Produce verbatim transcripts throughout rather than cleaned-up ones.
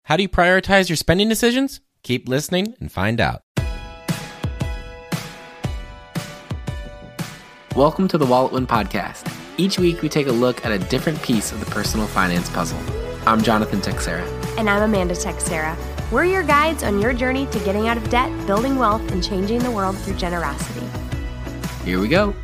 How do you prioritize your spending decisions? Keep listening and find out. Welcome to the Wallet Win Podcast. Each week we take a look at a different piece of the personal finance puzzle. I'm Jonathan Texera. And I'm Amanda Texera. We're your guides on your journey to getting out of debt, building wealth, and changing the world through generosity. Here we go.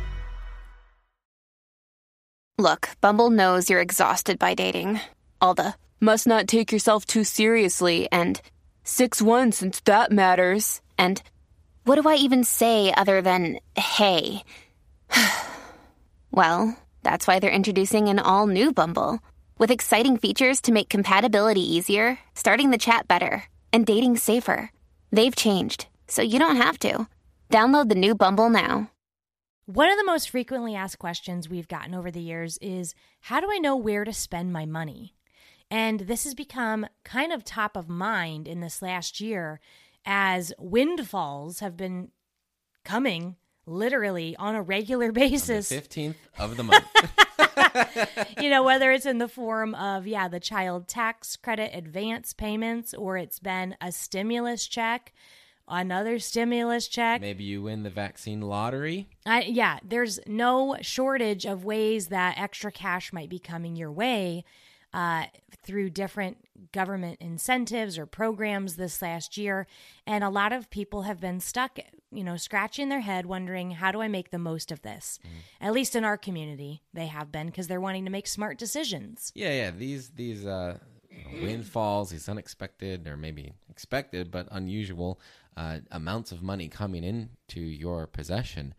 Look, Bumble knows you're exhausted by dating. All the must not take yourself too seriously and six one since that matters. And what do I even say other than hey? Well, that's why they're introducing an all-new Bumble with exciting features to make compatibility easier, starting the chat better, and dating safer. They've changed, so you don't have to. Download the new Bumble now. One of the most frequently asked questions we've gotten over the years is, how do I know where to spend my money? And this has become kind of top of mind in this last year as windfalls have been coming literally on a regular basis. On the fifteenth of the month. You know, whether it's in the form of, yeah, the child tax credit advance payments, or it's been a stimulus check, another stimulus check. Maybe you win the vaccine lottery. I, yeah, there's no shortage of ways that extra cash might be coming your way uh, through different government incentives or programs this last year. And a lot of people have been stuck, you know, scratching their head wondering, how do I make the most of this? Mm. At least in our community, they have been, because they're wanting to make smart decisions. Yeah, yeah. These, these uh, windfalls, these unexpected or maybe expected but unusual uh, amounts of money coming into your possession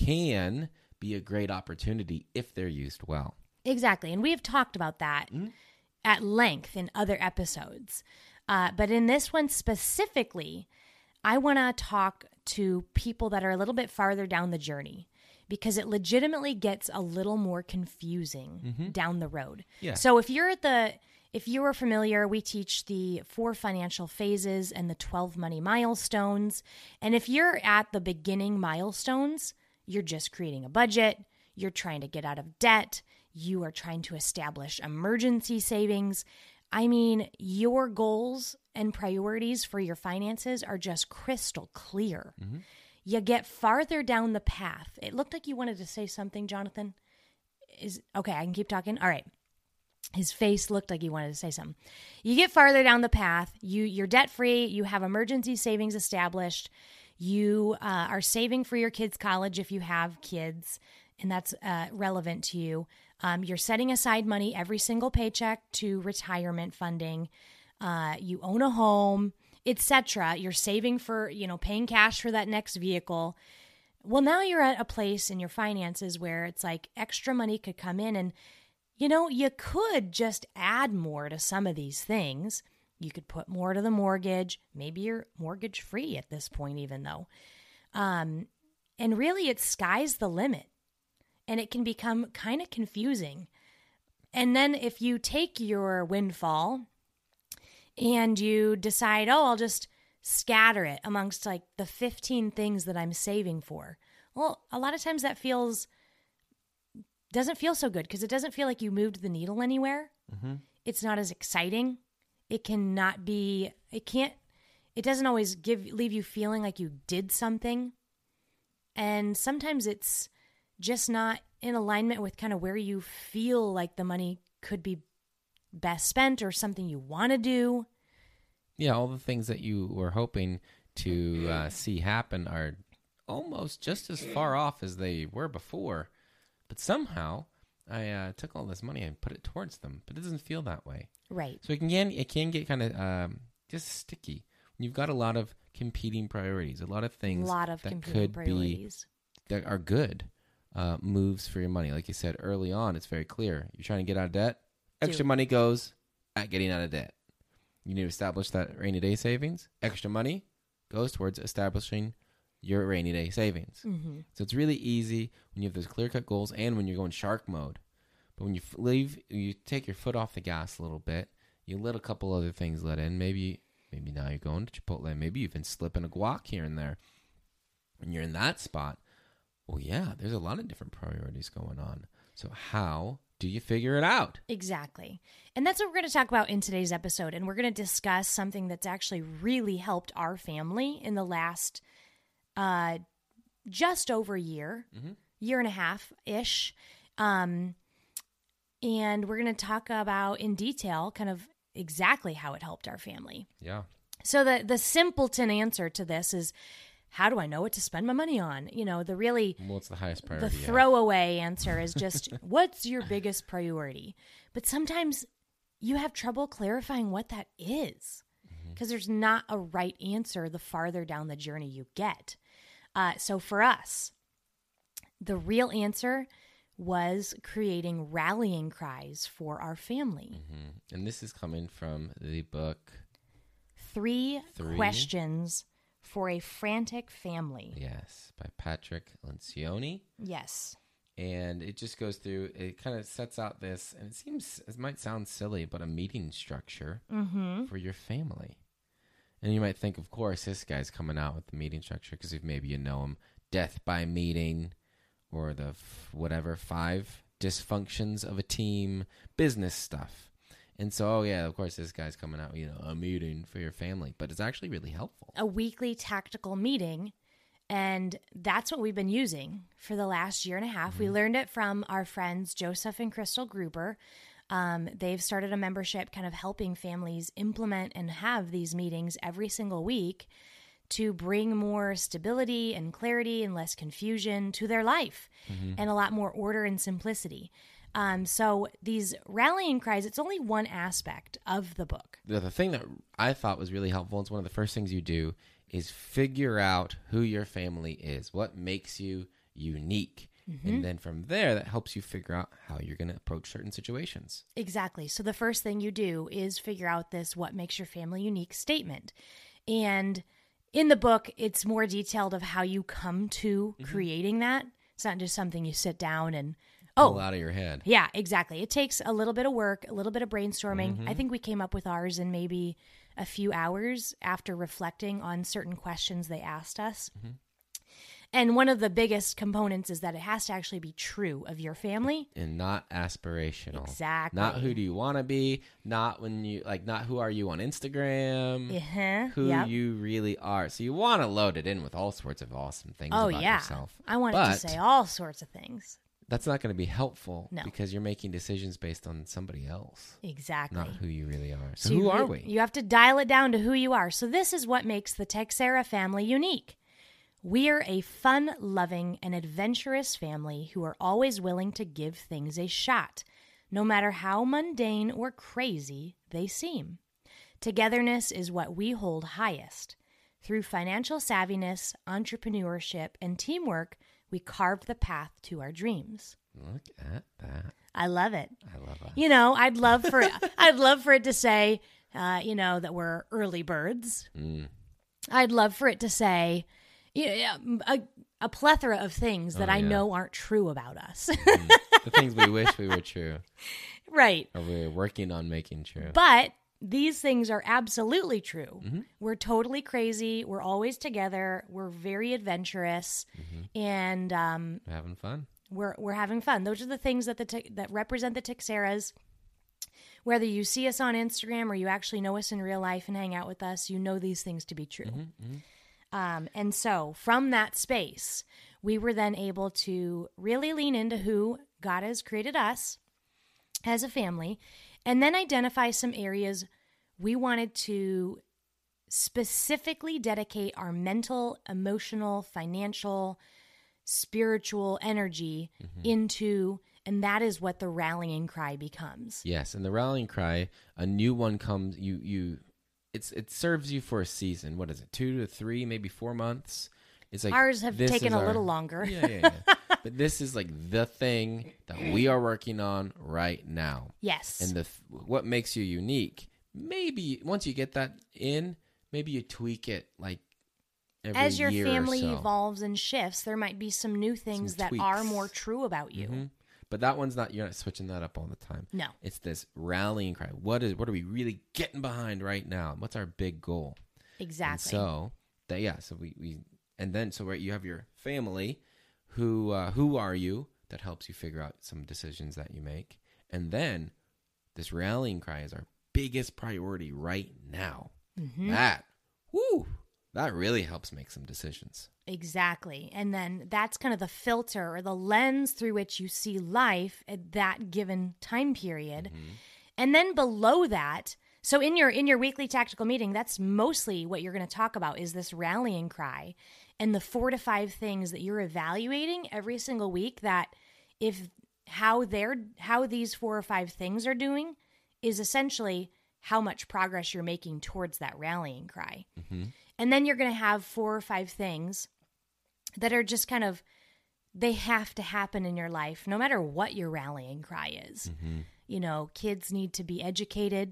can be a great opportunity if they're used well. Exactly. And we have talked about that mm. at length in other episodes. Uh, but in this one specifically, I want to talk to people that are a little bit farther down the journey, because it legitimately gets a little more confusing mm-hmm. down the road. Yeah. So if you're at the, if you are familiar, we teach the four financial phases and the twelve money milestones. And if you're at the beginning milestones, you're just creating a budget, you're trying to get out of debt, you are trying to establish emergency savings. I mean, your goals and priorities for your finances are just crystal clear. Mm-hmm. You get farther down the path. It looked like you wanted to say something, Jonathan. Is okay, I can keep talking. All right. His face looked like he wanted to say something. You get farther down the path. You, you're debt-free. You have emergency savings established. You uh, are saving for your kids' college if you have kids, and that's uh, relevant to you. Um, you're setting aside money every single paycheck to retirement funding. Uh, you own a home, et cetera. You're saving for, you know, paying cash for that next vehicle. Well, now you're at a place in your finances where it's like extra money could come in, and, you know, you could just add more to some of these things. You could put more to the mortgage. Maybe you're mortgage free at this point, even though. Um, and really, it's sky's the limit. And it can become kind of confusing. And then if you take your windfall and you decide, oh, I'll just scatter it amongst like the fifteen things that I'm saving for. Well, a lot of times that feels, doesn't feel so good, because it doesn't feel like you moved the needle anywhere. Mm-hmm. It's not as exciting. It cannot be, it can't, it doesn't always give, leave you feeling like you did something. And sometimes it's just not in alignment with kind of where you feel like the money could be best spent, or something you want to do. Yeah, all the things that you were hoping to uh, see happen are almost just as far off as they were before. But somehow I uh, took all this money and put it towards them, but it doesn't feel that way. Right. So it can, it can get kind of um, just sticky. You've got a lot of competing priorities, a lot of things a lot of that could priorities. be, that are good. Uh, moves for your money. Like you said early on, it's very clear. You're trying to get out of debt. Extra Dude. money goes at getting out of debt. You need to establish that rainy day savings. Extra money goes towards establishing your rainy day savings. Mm-hmm. So it's really easy when you have those clear-cut goals and when you're going shark mode. But when you f- leave, you take your foot off the gas a little bit. You let a couple other things let in. Maybe, maybe now you're going to Chipotle. Maybe you've been slipping a guac here and there. When you're in that spot, well, yeah, there's a lot of different priorities going on. So how do you figure it out? Exactly. And that's what we're going to talk about in today's episode. And we're going to discuss something that's actually really helped our family in the last uh, just over a year, mm-hmm. year and a half-ish. Um, and we're going to talk about in detail kind of exactly how it helped our family. Yeah. So the, the simpleton answer to this is, how do I know what to spend my money on? You know, the really... What's the highest priority? The throwaway answer is just, what's your biggest priority? But sometimes you have trouble clarifying what that is because mm-hmm. there's not a right answer the farther down the journey you get. Uh, so for us, the real answer was creating rallying cries for our family. Mm-hmm. And this is coming from the book... Three, Three Questions for a Frantic Family. Yes, by Patrick Lencioni. Yes. And it just goes through, it kind of sets out this, and it seems, it might sound silly, but a meeting structure mm-hmm. for your family. And you might think, of course, this guy's coming out with the meeting structure because if maybe you know him, death by meeting, or the f- whatever, five dysfunctions of a team, business stuff. And so, oh yeah, of course, this guy's coming out, you know, a meeting for your family. But it's actually really helpful. A weekly tactical meeting. And that's what we've been using for the last year and a half. Mm-hmm. We learned it from our friends, Joseph and Crystal Gruber. Um, they've started a membership kind of helping families implement and have these meetings every single week to bring more stability and clarity and less confusion to their life mm-hmm. and a lot more order and simplicity. Um, so these rallying cries, it's only one aspect of the book. The, the thing that I thought was really helpful, it's one of the first things you do, is figure out who your family is, what makes you unique. Mm-hmm. And then from there, that helps you figure out how you're going to approach certain situations. Exactly. So the first thing you do is figure out this what makes your family unique statement. And in the book, it's more detailed of how you come to mm-hmm. creating that. It's not just something you sit down and pull oh, out of your head. Yeah, exactly. It takes a little bit of work, a little bit of brainstorming. Mm-hmm. I think we came up with ours in maybe a few hours after reflecting on certain questions they asked us. Mm-hmm. And one of the biggest components is that it has to actually be true of your family. And not aspirational. Exactly. Not who do you want to be, not when you, like, not who are you on Instagram, uh-huh. who yep. you really are. So you want to load it in with all sorts of awesome things oh, about yeah. yourself. I want but it to say all sorts of things. That's not going to be helpful no. because you're making decisions based on somebody else. Exactly. Not who you really are. So, so who you, are we? You have to dial it down to who you are. So this is what makes the Texera family unique. We're a fun-loving and adventurous family who are always willing to give things a shot, no matter how mundane or crazy they seem. Togetherness is what we hold highest. Through financial savviness, entrepreneurship, and teamwork, we carve the path to our dreams. Look at that. I love it. I love it. You know, I'd love for it, I'd love for it to say, uh, you know, that we're early birds. Mm. I'd love for it to say, you know, a, a plethora of things that oh, I yeah. know aren't true about us. mm. The things we wish we were true. Right. Or we're working on making true. But these things are absolutely true. Mm-hmm. We're totally crazy. We're always together. We're very adventurous, mm-hmm. and um, we're having fun. We're we're having fun. Those are the things that the t- that represent the Texeras. Whether you see us on Instagram or you actually know us in real life and hang out with us, you know these things to be true. Mm-hmm. Mm-hmm. Um, and so, from that space, we were then able to really lean into who God has created us as a family. And then identify some areas we wanted to specifically dedicate our mental, emotional, financial, spiritual energy mm-hmm. into, and that is what the rallying cry becomes. Yes, and the rallying cry, a new one comes, you, you, it's it serves you for a season. What is it, two to three, maybe four months? It's like ours have taken a our, little longer. Yeah, yeah, yeah. But this is like the thing that we are working on right now. Yes. And the what makes you unique, maybe once you get that in, maybe you tweak it like every As your year family or so. evolves and shifts, there might be some new things some that tweaks. are more true about you. Mm-hmm. But that one's not, you're not switching that up all the time. No. It's this rallying cry. What is what are we really getting behind right now? What's our big goal? Exactly. And so, that, yeah, so we, we and then so right, you have your family. Who uh, who are you? That helps you figure out some decisions that you make. And then this rallying cry is our biggest priority right now. Mm-hmm. That, whoo, that really helps make some decisions. Exactly. And then that's kind of the filter or the lens through which you see life at that given time period. Mm-hmm. And then below that, so in your in your weekly tactical meeting, that's mostly what you're going to talk about is this rallying cry and the four to five things that you're evaluating every single week that if how they're how these four or five things are doing is essentially how much progress you're making towards that rallying cry. Mm-hmm. And then you're going to have four or five things that are just kind of, they have to happen in your life, no matter what your rallying cry is. Mm-hmm. You know, kids need to be educated.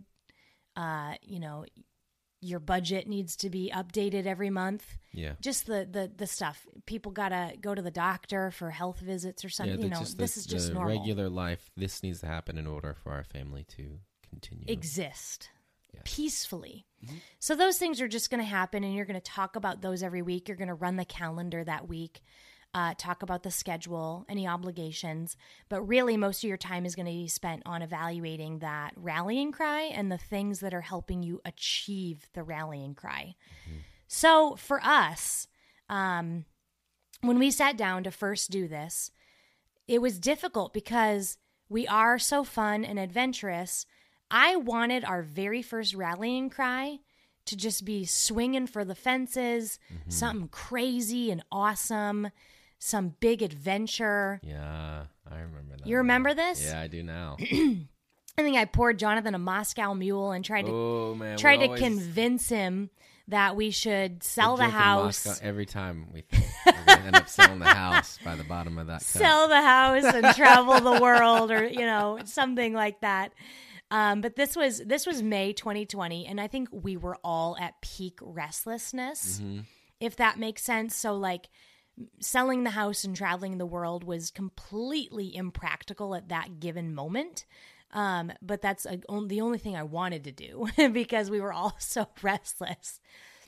Uh, you know, your budget needs to be updated every month. Yeah. Just the, the, the stuff. People got to go to the doctor for health visits or something. Yeah, you know, just this the, is just the normal. Regular life, this needs to happen in order for our family to continue. Exist. Yes. Peacefully. Mm-hmm. So those things are just going to happen, and you're going to talk about those every week. You're going to run the calendar that week, uh, talk about the schedule, any obligations. But really, most of your time is going to be spent on evaluating that rallying cry and the things that are helping you achieve the rallying cry. Mm-hmm. So for us, um, when we sat down to first do this, it was difficult because we are so fun and adventurous. I wanted our very first rallying cry to just be swinging for the fences, mm-hmm. something crazy and awesome, some big adventure. Yeah, I remember that. You remember this? Yeah, I do now. I think I poured Jonathan a Moscow Mule and tried to oh, man, tried to always... convince him that we should sell the house. Moscow, every time we think we're going to end up selling the house by the bottom of that cup. Sell the house and travel the world, or you know, something like that. Um, but this was this was May twenty twenty, and I think we were all at peak restlessness, mm-hmm. if that makes sense. So, like, selling the house and traveling the world was completely impractical at that given moment. Um, but that's a, on, the only thing I wanted to do because we were all so restless.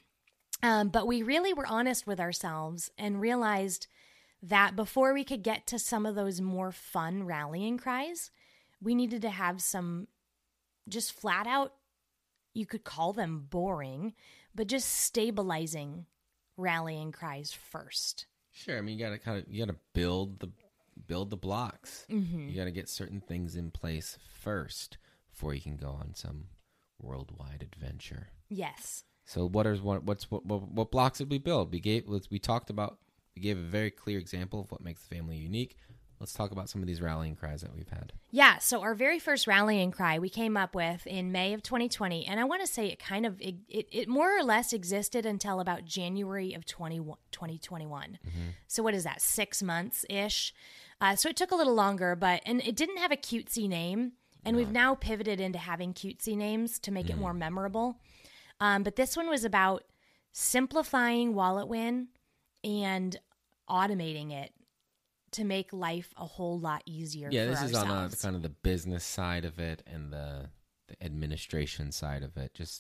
Um, but we really were honest with ourselves and realized that before we could get to some of those more fun rallying cries, we needed to have some just flat out, you could call them boring, but just stabilizing rallying cries first. Sure. I mean, you got to kind of, you got to build the, build the blocks. Mm-hmm. You got to get certain things in place first before you can go on some worldwide adventure. Yes. So what is what, what's, what, what, what blocks did we build? We gave, we talked about, we gave a very clear example of what makes the family unique. Let's talk about some of these rallying cries that we've had. Yeah, so our very first rallying cry we came up with in May of twenty twenty, and I want to say it kind of, it, it, it more or less existed until about January of twenty twenty-one. Mm-hmm. So what is that, six months-ish? Uh, so it took a little longer, but, and it didn't have a cutesy name, and no. We've now pivoted into having cutesy names to make mm. it more memorable. Um, but this one was about simplifying Wallet Win and automating it to make life a whole lot easier yeah, for this ourselves. is on a, kind of the business side of it and the, the administration side of it, just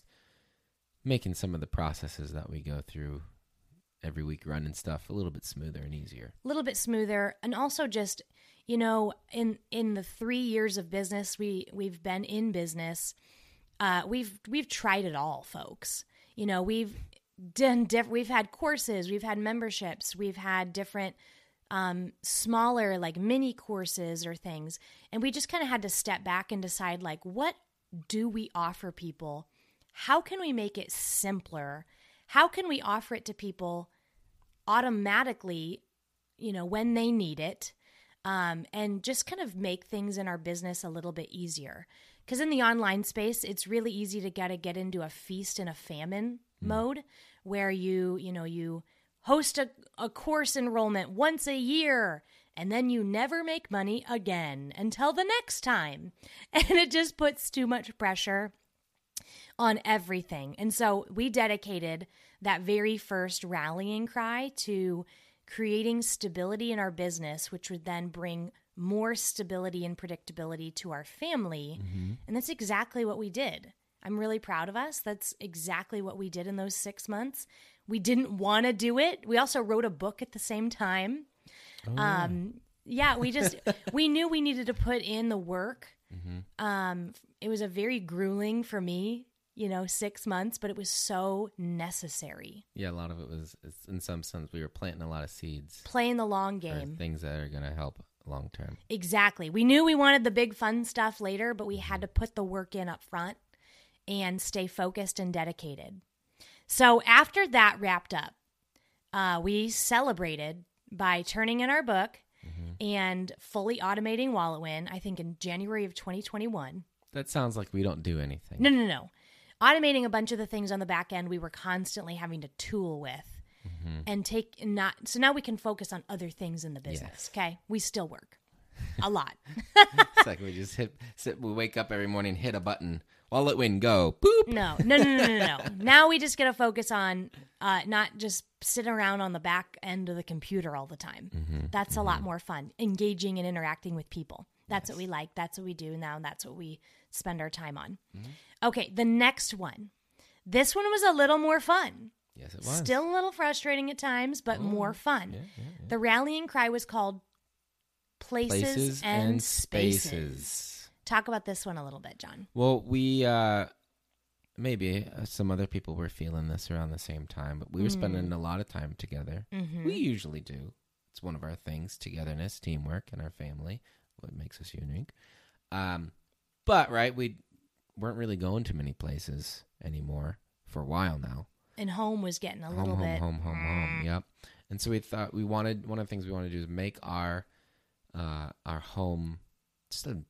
making some of the processes that we go through every week running stuff a little bit smoother and easier. A little bit smoother, and also just, you know, in in the three years of business we, we've been in business, uh, we've we've tried it all, folks. You know, we've done diff- we've had courses, we've had memberships, we've had different um, smaller like mini courses or things. And we just kind of had to step back and decide, like, what do we offer people? How can we make it simpler? How can we offer it to people automatically, you know, when they need it, um, and just kind of make things in our business a little bit easier? Because in the online space, it's really easy to get, to get into a feast and a famine mm. mode where you, you know, you host a, a course enrollment once a year, and then you never make money again until the next time. And it just puts too much pressure on everything. And so we dedicated that very first rallying cry to creating stability in our business, which would then bring more stability and predictability to our family. Mm-hmm. And that's exactly what we did. I'm really proud of us. That's exactly what we did in those six months. We didn't want to do it. We also wrote a book at the same time. Oh. Um, yeah, we just, we knew we needed to put in the work Mm-hmm. Um, it was a very grueling for me, you know, six months, but it was so necessary. Yeah, a lot of it was, it's, in some sense, we were planting a lot of seeds. Playing the long for game. things that are going to help long term. Exactly. We knew we wanted the big fun stuff later, but we had to put the work in up front and stay focused and dedicated. So after that wrapped up, uh, we celebrated by turning in our book mm-hmm. and fully automating WalletWin, I think in January of twenty twenty-one. That sounds like we don't do anything. No, no, no. Automating a bunch of the things on the back end we were constantly having to tool with mm-hmm. and take not. So now we can focus on other things in the business. Yes. Okay. We still work a lot. It's like we just hit, sit, we wake up every morning, hit a button, WalletWin, go, boop. No, no, no, no, no, no. Now we just got to focus on uh, not just sitting around on the back end of the computer all the time. Mm-hmm. That's mm-hmm. a lot more fun. Engaging and interacting with people. That's yes. what we like. That's what we do now. And that's what we spend our time on. Mm-hmm. Okay, the next one. This one was a little more fun. Yes, it was. Still a little frustrating at times, but oh, more fun. Yeah, yeah, yeah. The rallying cry was called Places, Places and, and spaces. spaces. Talk about this one a little bit, John. Well, we, uh, maybe uh, some other people were feeling this around the same time, but we were mm. spending a lot of time together. Mm-hmm. We usually do. It's one of our things, togetherness, teamwork, and our family, what makes us unique. Um, but, right, we weren't really going to many places anymore for a while now. And home was getting a home, little home, bit. Home, home, home, home, yep. And so we thought we wanted, one of the things we wanted to do is make our uh, our home just a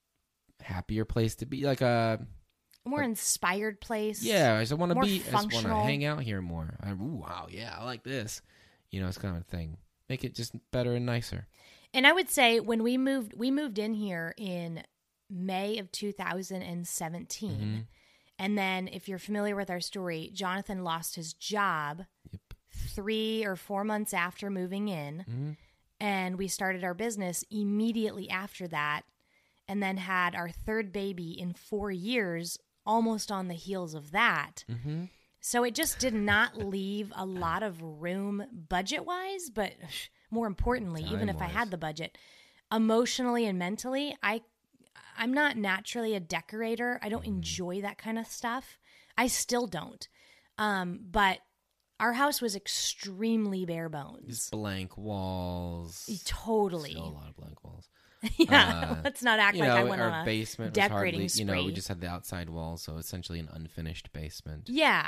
happier place to be, like a... A more a, inspired place. Yeah, I just want to be, functional. I just want to hang out here more. I, ooh, wow, yeah, I like this. You know, it's kind of a thing. Make it just better and nicer. And I would say when we moved, we moved in here in May of two thousand seventeen. Mm-hmm. And then if you're familiar with our story, Jonathan lost his job yep. three or four months after moving in. Mm-hmm. And we started our business immediately after that. And then had our third baby in four years, almost on the heels of that. Mm-hmm. So it just did not leave a lot of room budget-wise, but more importantly, Time even if wise. I had the budget, emotionally and mentally, I, I'm not naturally a decorator. I don't mm. enjoy that kind of stuff. I still don't. Um, but our house was extremely bare bones. Just blank walls. Totally. Still a lot of blank walls. Yeah, uh, let's not act you like know, I went our on a basement decorating was hardly, spree. You know, we just had the outside walls, so essentially an unfinished basement. Yeah.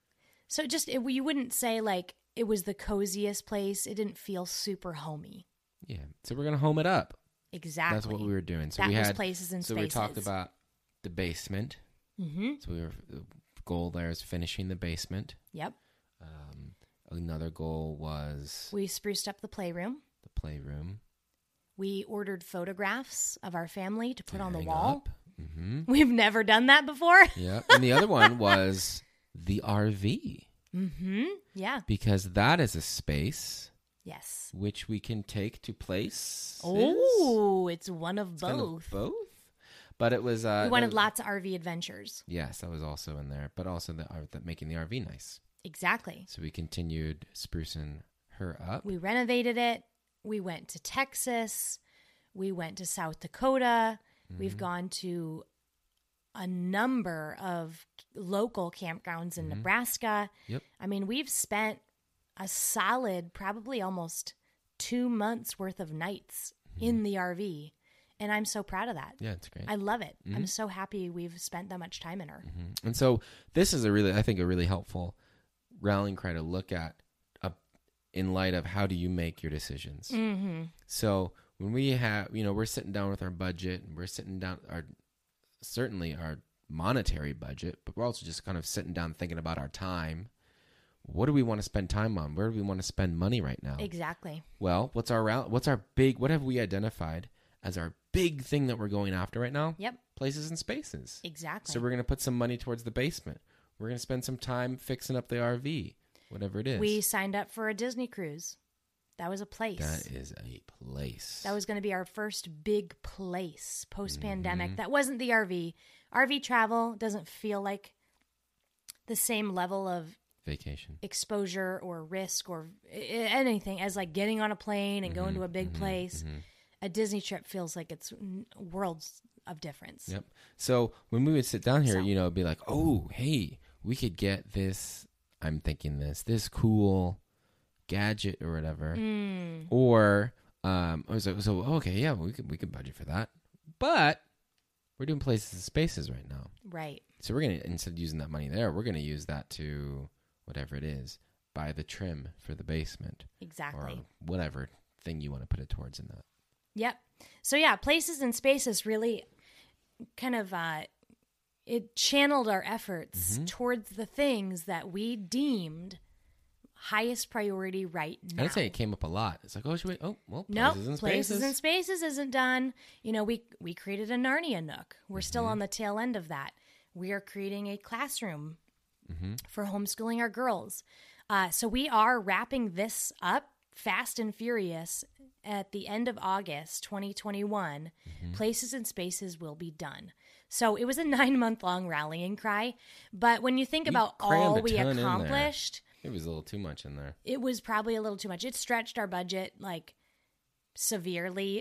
So just, it, you wouldn't say like it was the coziest place. It didn't feel super homey. Yeah. So we're going to home it up. Exactly. That's what we were doing. So that we was had places and so spaces. So we talked about the basement. Mm-hmm. So we were, the goal there is finishing the basement. Yep. Um, another goal was... We spruced up the playroom. The playroom. We ordered photographs of our family to put to on the wall. Mm-hmm. We've never done that before. Yeah. And the other one was the R V. Mm-hmm. Yeah. Because that is a space. Yes. Which we can take to place. Oh, it's one of it's both. Kind of both. But it was... Uh, we wanted was, lots of R V adventures. Yes, that was also in there. But also the, the making the R V nice. Exactly. So we continued sprucing her up. We renovated it. We went to Texas. We went to South Dakota. Mm-hmm. We've gone to a number of local campgrounds in mm-hmm. Nebraska. Yep. I mean, we've spent a solid, probably almost two months worth of nights mm-hmm. in the R V. And I'm so proud of that. Yeah, it's great. I love it. Mm-hmm. I'm so happy we've spent that much time in her. Mm-hmm. And so this is a really, I think, a really helpful rallying cry to look at in light of how do you make your decisions. Mm-hmm. So when we have, you know, we're sitting down with our budget, and we're sitting down, our certainly our monetary budget, but we're also just kind of sitting down thinking about our time. What do we want to spend time on? Where do we want to spend money right now? Exactly. Well, what's our what's our big, what have we identified as our big thing that we're going after right now? Yep. Places and spaces. Exactly. So we're going to put some money towards the basement. We're going to spend some time fixing up the R V. Whatever it is. We signed up for a Disney cruise. That was a place. That is a place. That was going to be our first big place post-pandemic. Mm-hmm. That wasn't the R V. R V travel doesn't feel like the same level of vacation exposure or risk or anything as like getting on a plane and mm-hmm. going to a big mm-hmm. place. Mm-hmm. A Disney trip feels like it's worlds of difference. Yep. So when we would sit down here, So. you know, it'd be like, oh, hey, we could get this. I'm thinking this, this cool gadget or whatever. Mm. Or um, I was like, so, okay, yeah, we could, we could budget for that. But we're doing places and spaces right now. Right. So we're going to, instead of using that money there, we're going to use that to whatever it is, buy the trim for the basement. Exactly. Or whatever thing you want to put it towards in that. Yep. So yeah, places and spaces really kind of uh, it channeled our efforts Mm-hmm. towards the things that we deemed highest priority right now. I'd say it came up a lot. It's like, oh, should we? Oh, well, Nope, places and places spaces. and spaces isn't done. You know, we we created a Narnia Nook. We're still Mm-hmm. on the tail end of that. We are creating a classroom Mm-hmm. for homeschooling our girls. Uh, so we are wrapping this up fast and furious at the end of August twenty twenty-one. Mm-hmm. Places and spaces will be done. So it was a nine month long rallying cry. But when you think We about crammed all a we ton in there. accomplished, It was a little too much in there. it was probably a little too much. It stretched our budget like severely.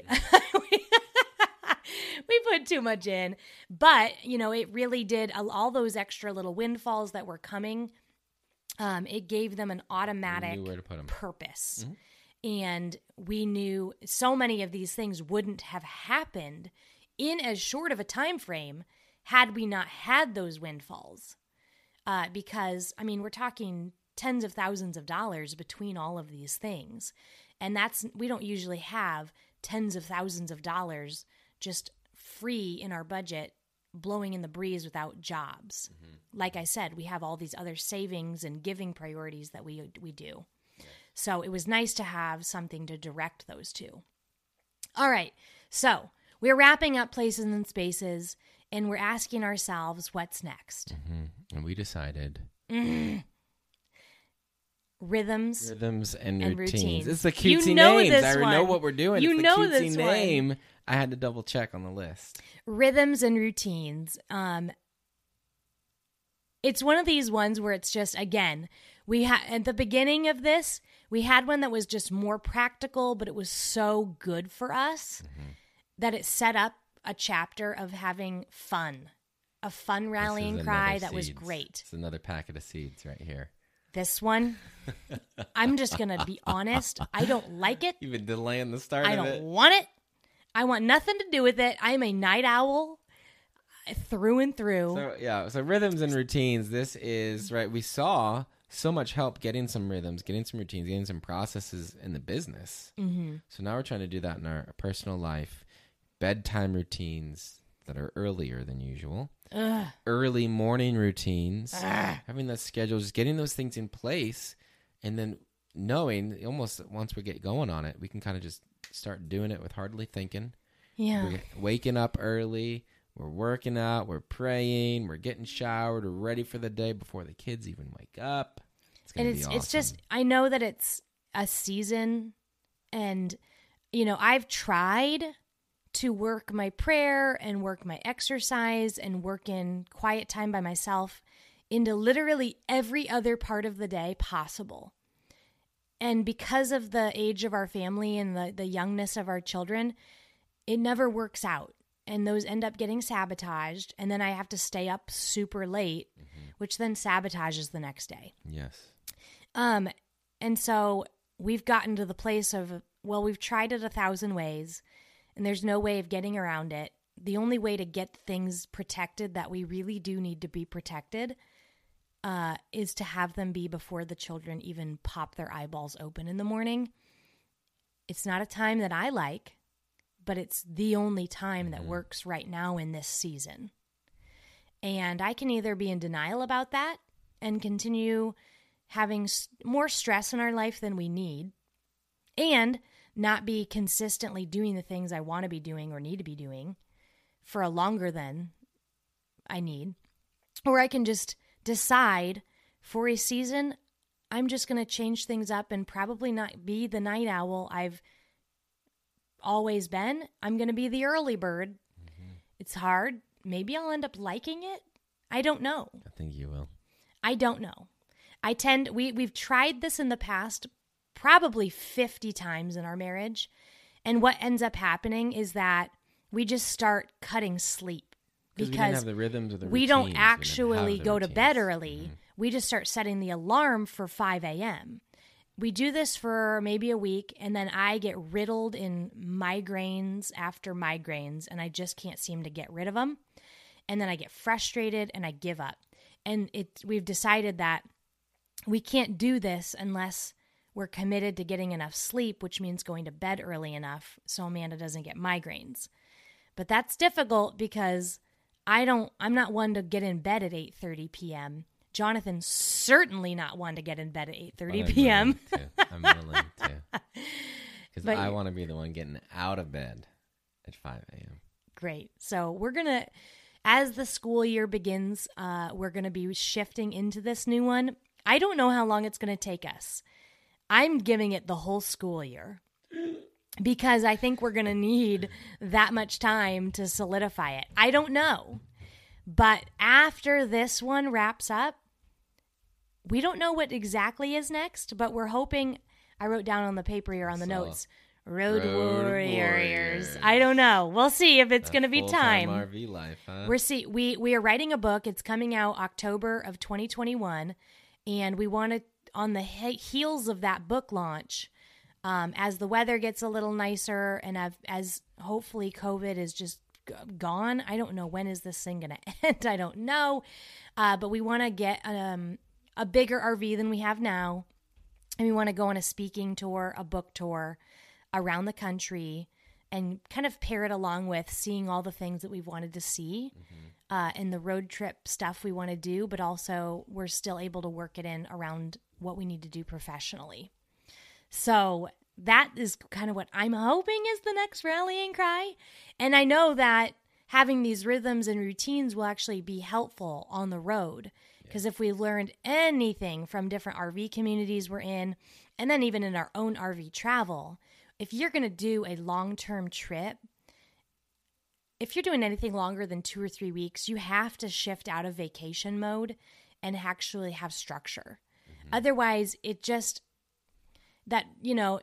We put too much in. But, you know, it really did all those extra little windfalls that were coming. Um, it gave them an automatic knew where to put 'em. purpose. And we knew so many of these things wouldn't have happened in as short of a time frame had we not had those windfalls. Uh, because, I mean, we're talking tens of thousands of dollars between all of these things. And that's, we don't usually have tens of thousands of dollars just free in our budget blowing in the breeze without jobs. Mm-hmm. Like I said, we have all these other savings and giving priorities that we we do. Yeah. So it was nice to have something to direct those to. All right. So we're wrapping up places and spaces, and we're asking ourselves, what's next? Mm-hmm. And we decided Mm. Rhythms. rhythms and, And routines. routines. It's the You cutesy know names. this I know one. what we're doing. You it's the know cutesy this one. name. I had to double check on the list. Rhythms and routines. Um, it's one of these ones where it's just, again, we had at the beginning of this, we had one that was just more practical, but it was so good for us Mm-hmm. that it set up a chapter of having fun, a fun rallying This is cry another that was seeds. great. It's another packet of seeds right here. This one, I'm just going to be honest. I don't like it. You've been delaying the start I of don't it. want it. I want nothing to do with it. I'm a night owl through and through. So yeah, so rhythms and routines. This is right. We saw so much help getting some rhythms, getting some routines, getting some processes in the business. Mm-hmm. So now we're trying to do that in our personal life. Bedtime routines that are earlier than usual. Ugh. Early morning routines. Ugh. Having that schedule, just getting those things in place, and then knowing almost once we get going on it, we can kind of just start doing it with hardly thinking. Yeah. We're waking up early. We're working out. We're praying. We're getting showered. We're ready for the day before the kids even wake up. It's gonna And be it's awesome. it's just I know that it's a season, and you know I've tried to work my prayer and work my exercise and work in quiet time by myself into literally every other part of the day possible. And because of the age of our family and the, the youngness of our children, it never works out. And those end up getting sabotaged. And then I have to stay up super late, mm-hmm. which then sabotages the next day. Yes. Um, and so we've gotten to the place of, well, we've tried it a thousand ways, and there's no way of getting around it. The only way to get things protected that we really do need to be protected uh, is to have them be before the children even pop their eyeballs open in the morning. It's not a time that I like, but it's the only time that works right now in this season. And I can either be in denial about that and continue having more stress in our life than we need, and not be consistently doing the things I want to be doing or need to be doing for a longer than I need. Or I can just decide for a season, I'm just going to change things up and probably not be the night owl I've always been. I'm going to be the early bird. Mm-hmm. It's hard. Maybe I'll end up liking it. I don't know. I think you will. I don't know. I tend, we, we've tried this in the past probably fifty times in our marriage. And what ends up happening is that we just start cutting sleep because we because didn't have the rhythms or the we routines. don't We didn't actually have the go to routines. bed early. Mhm. We just start setting the alarm for five a.m. We do this for maybe a week, and then I get riddled in migraines after migraines, and I just can't seem to get rid of them. And then I get frustrated, and I give up. And it, we've decided that we can't do this unless we're committed to getting enough sleep, which means going to bed early enough so Amanda doesn't get migraines. But that's difficult because I don't, I'm not one to get in bed at eight thirty p.m. Jonathan's certainly not one to get in bed at eight thirty But I'm p.m. willing to. I'm willing to. Because But- I want to be the one getting out of bed at five a.m. Great. So we're going to, as the school year begins, uh, we're going to be shifting into this new one. I don't know how long it's going to take us. I'm giving it the whole school year because I think we're going to need that much time to solidify it. I don't know. But after this one wraps up, we don't know what exactly is next, but we're hoping, I wrote down on the paper here on the So, notes, Road, Road Warriors. Warriors. I don't know. We'll see if it's That going to be full-time time. R V life, huh? We're see we we are writing a book. It's coming out October of twenty twenty-one, and we want to, on the he- heels of that book launch, um, as the weather gets a little nicer and as, as hopefully COVID is just g- gone. I don't know when is this thing going to end. I don't know, uh, but we want to get um, a bigger R V than we have now, and we want to go on a speaking tour, a book tour around the country, and kind of pair it along with seeing all the things that we've wanted to see mm-hmm. uh, and the road trip stuff we want to do, but also we're still able to work it in around what we need to do professionally. So that is kind of what I'm hoping is the next rallying cry. And I know that having these rhythms and routines will actually be helpful on the road, because if we learned anything from different R V communities we're in, and then even in our own R V travel, if you're going to do a long-term trip, if you're doing anything longer than two or three weeks, you have to shift out of vacation mode and actually have structure. Mm-hmm. Otherwise, it just, that, you know,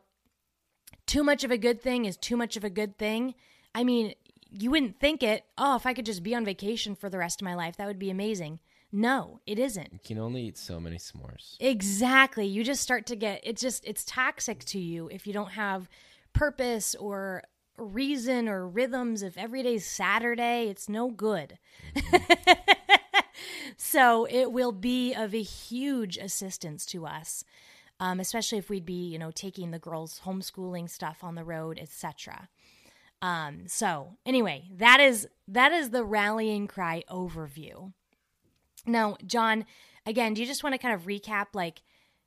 too much of a good thing is too much of a good thing. I mean, you wouldn't think it, oh, if I could just be on vacation for the rest of my life, that would be amazing. No, it isn't. You can only eat so many s'mores. Exactly. You just start to get, it's just, it's toxic to you if you don't have purpose or reason or rhythms. If every day's Saturday, it's no good. Mm-hmm. So it will be of a huge assistance to us, um, especially if we'd be, you know, taking the girls' homeschooling stuff on the road, et cetera. Um, so anyway, that is, that is the rallying cry overview. Now, John, again, do you just want to kind of recap, like,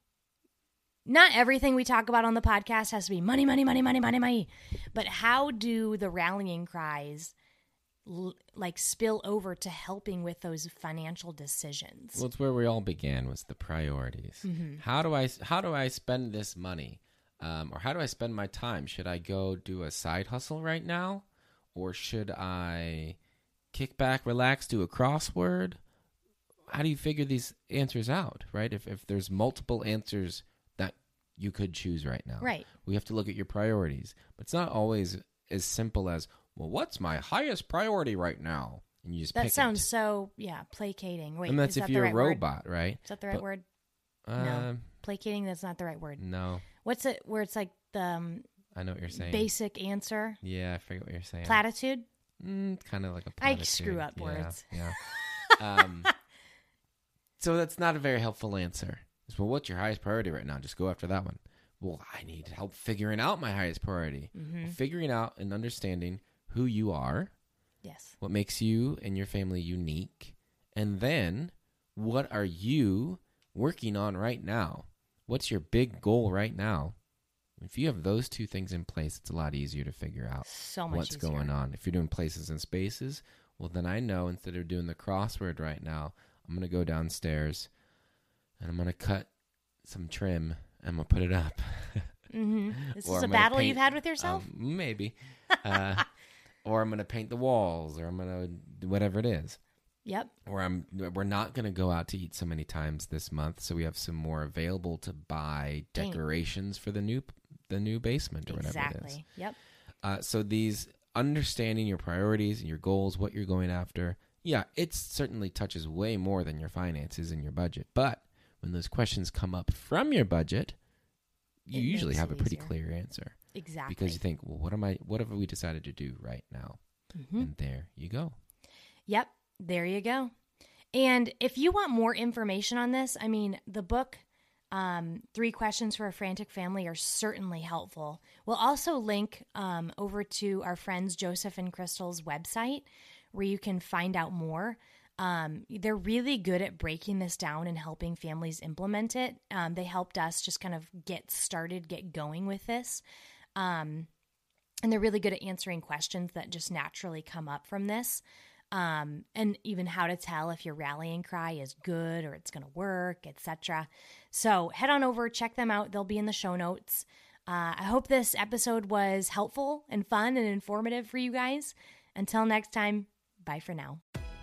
not everything we talk about on the podcast has to be money, money, money, money, money, money, but how do the rallying cries, l- like, spill over to helping with those financial decisions? Well, it's where we all began, was the priorities. Mm-hmm. How do I, how do I spend this money? Um, or how do I spend my time? Should I go do a side hustle right now? Or should I kick back, relax, do a crossword? How do you figure these answers out, right? If if there's multiple answers that you could choose right now. Right. We have to look at your priorities. But it's not always as simple as, well, what's my highest priority right now? And you just That pick sounds it. so, yeah, placating. Wait, And that's is if that the you're right a word? robot, right? Is that the right But, word? Uh, No. Placating, that's not the right word. No. What's it, where it's like the um, I know what you're saying. basic answer? Yeah, I forget what you're saying. Platitude? Mm, kind of like a I platitude. screw up Yeah, words. Yeah. um, so that's not a very helpful answer. It's, well, what's your highest priority right now? Just go after that one. Well, I need help figuring out my highest priority. Mm-hmm. Well, figuring out and understanding who you are, Yes. what makes you and your family unique, and then what are you working on right now? What's your big goal right now? If you have those two things in place, it's a lot easier to figure out So much what's easier. going on. If you're doing places and spaces, well, then I know instead of doing the crossword right now, I'm going to go downstairs and I'm going to cut some trim and I'm going to put it up. Mm-hmm. This Or is I'm a gonna battle paint- you've had with yourself? Um, maybe. Uh, or I'm going to paint the walls, or I'm going to do whatever it is. Yep. Or I'm we're not going to go out to eat so many times this month, so we have some more available to buy Paint. decorations for the new the new basement or whatever it is. Exactly. Yep. Uh, so these understanding your priorities and your goals, what you're going after, yeah, it certainly touches way more than your finances and your budget. But when those questions come up from your budget, you It usually makes have it a pretty easier. clear answer. Exactly. Because you think, well, what am I? What have we decided to do right now? Mm-hmm. And there you go. Yep, there you go. And if you want more information on this, I mean, the book, um, Three Questions for a Frantic Family, are certainly helpful. We'll also link um, over to our friends Joseph and Crystal's website where you can find out more. Um, they're really good at breaking this down and helping families implement it. Um, they helped us just kind of get started, get going with this. Um, and they're really good at answering questions that just naturally come up from this. Um, and even how to tell if your rallying cry is good or it's going to work, et cetera. So head on over, check them out. They'll be in the show notes. Uh, I hope this episode was helpful and fun and informative for you guys. Until next time, bye for now.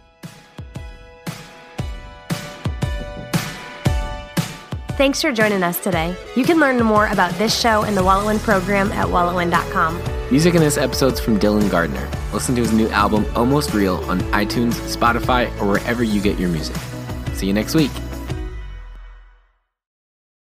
Thanks for joining us today. You can learn more about this show and the Wallowin program at wallowin dot com. Music in this episode's from Dylan Gardner. Listen to his new album, Almost Real, on iTunes, Spotify, or wherever you get your music. See you next week.